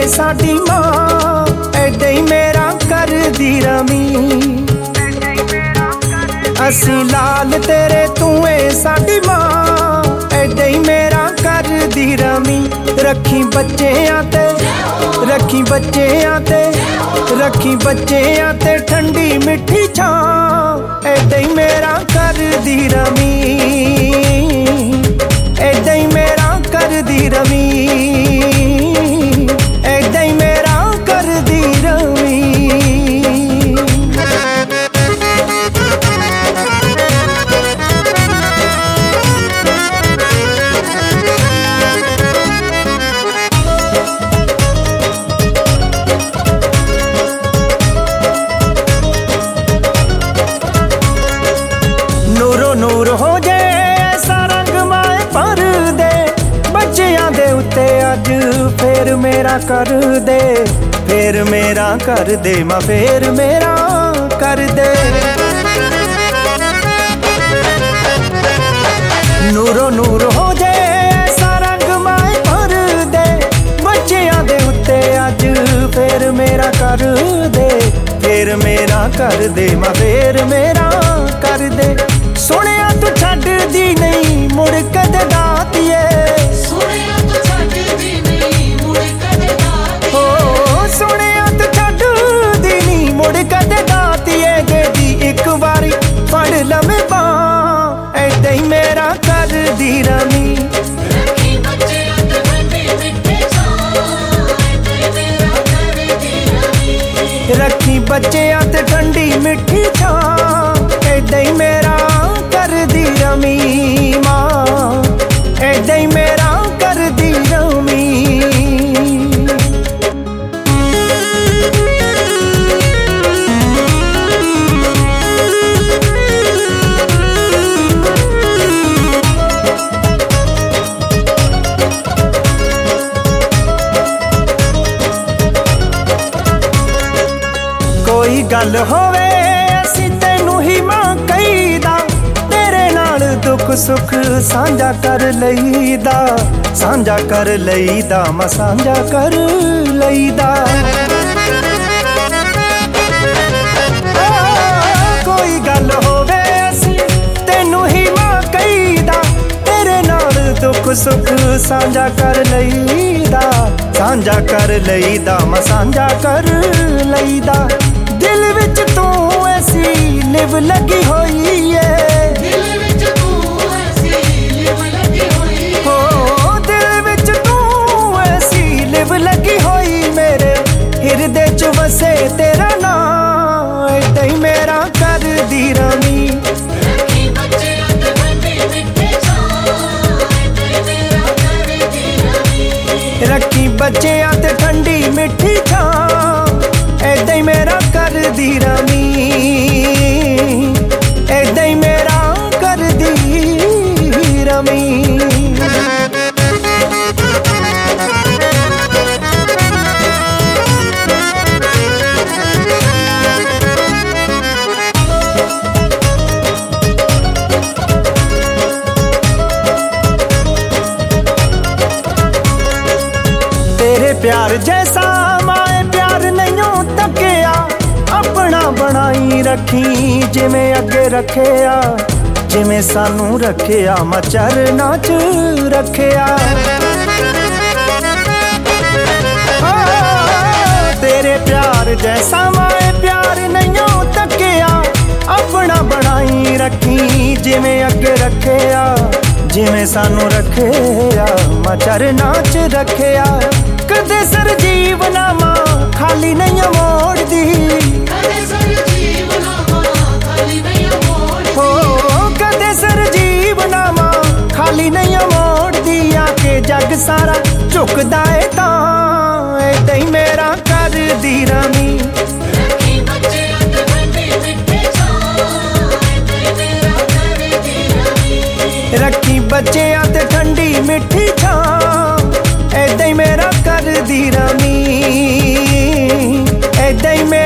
साडी मां, ऐडे ही मेरा कर दी रमी। असी लाल तेरे तू साडी मां, ऐडे ही मेरा कर दी रमी। रखी बच्चेआं ते, रखी बच्चेआं ते, रखी बच्चेआं ते ठंडी मिठी छां, ऐडे ही मेरा कर दी रमी। ऐडे ही मेरा कर दी रमी, ऐडे ही मेरा कर दी रमी। नूरो नूर हो जाए ऐसा रंग माए पर दे, बच्चियां दे उत्ते अज फेर मेरा कर दे, फेर मेरा कर दे मां, फेर मेरा कर दे। नूरो नूर हो जाए ऐसा रंग माए पर दे, बच्चियां दे उत्ते अज फेर मेरा कर दे, फेर मेरा कर दे मां, फेर मेरा कर दे। सुनिया तू छड्ड दी नहीं मुड़ कदे दातिए, सुनिया तू छड्ड दी नहीं मुड़ कदे दातिए, ओ सुनिया तू छड्ड दी नहीं मुड़ कदे दातिए। जे दी एक बारी फड़ लवे बां, ऐडे ही मेरा कर दी रमी। रखी बच्चेआं ते ठंडी मिठी छां, ऐडे मेरा कर दी रमी। रखी बच्चेआं ते ठंडी मिठी छां, ऐडे ही मेरा कर दी रमी मां, ऐडे ही मेरा कर दी रमी। कोई गल होवे असी तैनू ही मां कहीदा, तेरे नाल दुख सुख सांझा कर लईदा, सांझा कर लईदा मां, सांझा कर लईदा। कोई गल होवे असी तैनू ही मां कहीदा, तेरे नाल दुख सुख सांझा कर लईदा, सांझा कर लईदा मां, सांझा कर लईदा। दिल विच तू ऐसी लिव लगी होई है, दिल विच तू ऐसी लिव लगी होई, हो दिल विच तू ऐसी लिव लगी होई। मेरे हिरदे च वसे तेरा नाम, ऐडे ही मेरा कर दी रमी। रखी बच्चेआं ते ठंडी मिठी छां, ऐडे मेरा कर दी रमी। रखी बच्चेआं ते ठंडी मिठी छां, ऐडे ही मेरा कर दी रमी, ऐडे ही मेरा कर दी रमी। तेरे प्यार जैसा माए प्यार नहीं तकिया, अपना बनाई रखी जिमें अगे रखिया, जिमें सानू रखिया मां चरना च रखिया। तेरे प्यार जैसा माए प्यार नहीं तकिया, अपना बनाई रखी जिमें अगे रखिया, जिमें सानू रखिया मां चरना च रखिया। कदे सर जीवना मां खाली नहीं मोड़ दी, कदे सर जीवना मां खाली नहीं मोड़ दी, हो कदे सर जीवना मां खाली नहीं मोड़ दी। आके जग सारा झुकदा है तां, ऐडे ही मेरा कर दी रमी। रखी बच्चेआं ते ठंडी मिठी छां, ऐडे मेरा कर दी रमी। रखी बच्चेआं ते ठंडी मिठी छां, ऐडे ही मेरा कर दी रमी, ऐडे ही मेरा